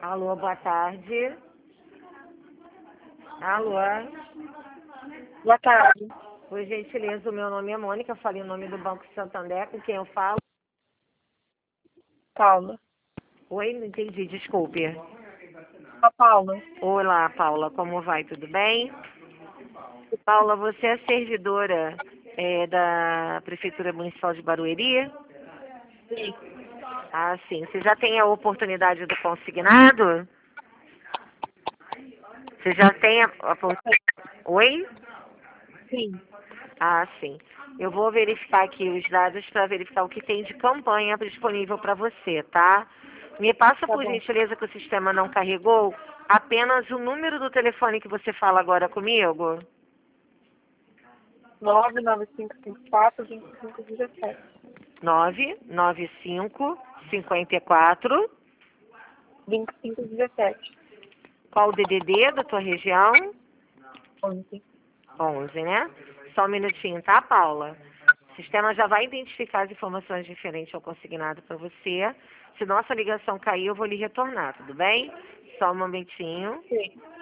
Alô, boa tarde. Alô. Boa tarde. Por gentileza, o meu nome é Mônica, falei o nome do Banco Santander, com quem eu falo. Paula. Oi, não entendi, desculpe. A Paula. Olá, Paula, como vai? Tudo bem? Paula, você é servidora da Prefeitura Municipal de Barueri? Sim. Ah, sim. Você já tem a oportunidade do consignado? Você já tem a oportunidade? Oi? Sim. Ah, sim. Eu vou verificar aqui os dados para verificar o que tem de campanha disponível para você, tá? Me passa, Tá por bom. gentileza, que o sistema não carregou, apenas o número do telefone que você fala agora comigo. 99554-2517. 995 54. 2517. Qual o DDD da tua região? 11. 11, né? Só um minutinho, tá, Paula? O sistema já vai identificar as informações referentes ao consignado para você. Se nossa ligação cair, eu vou lhe retornar, tudo bem? Só um momentinho. Sim.